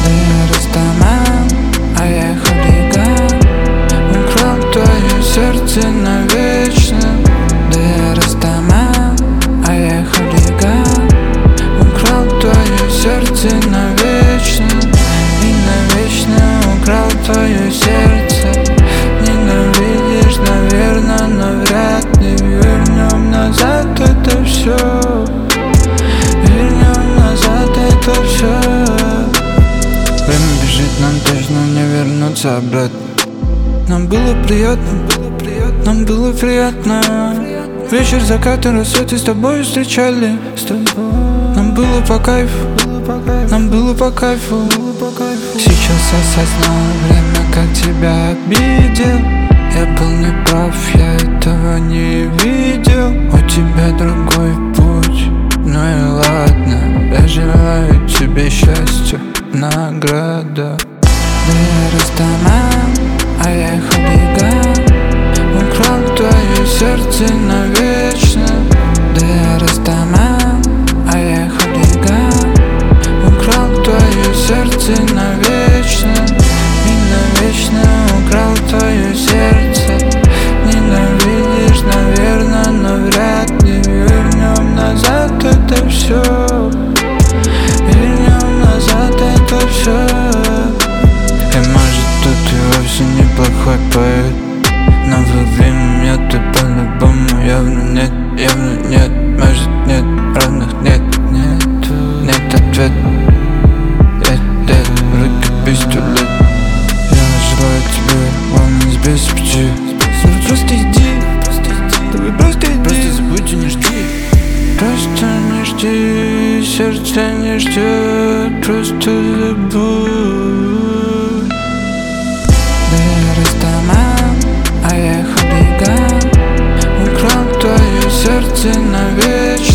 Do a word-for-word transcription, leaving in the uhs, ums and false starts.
Да я Растаман, а я хулиган. Украл твое сердце навечно. Да я Растаман, а я хулиган. Украл твое сердце навечно. И навечно украл твое сердце. Ненавидишь, наверное, но вряд ли вернем назад это все. Вернем назад это все. Время бежит, нам точно не вернуться обратно. Нам было приятно, нам было приятно. Вечер, закат и рассветы с тобой встречали. Нам было по кайфу, нам было по кайфу. Сейчас осознал время, как тебя обидел. Я был неправ, я этого не видел. У тебя другой путь, ну и ладно. Я желаю тебе счастья, награда. Да я Растаман, а я хулиган. Украл твое сердце навечно. Да я Растаман, а я хулиган. Украл твое сердце навечно. И навечно украл твое сердце. Ненавидишь, наверное, но вряд ли вернем назад это все. Вернем назад это все. И может тут и вовсе неплохой поэт, но в время ты по-любому явно нет, явно нет. Может нет, равных нет, нет, нет ответ. Нет, нет, руки пистолет. Я желаю тебе волны без пути. Давай просто иди, давай просто иди. Просто забудь и не жди. Просто не жди, сердце не ждет. Просто забудь. Да я Растаман, а я хулиган. Украл твое сердце навечно.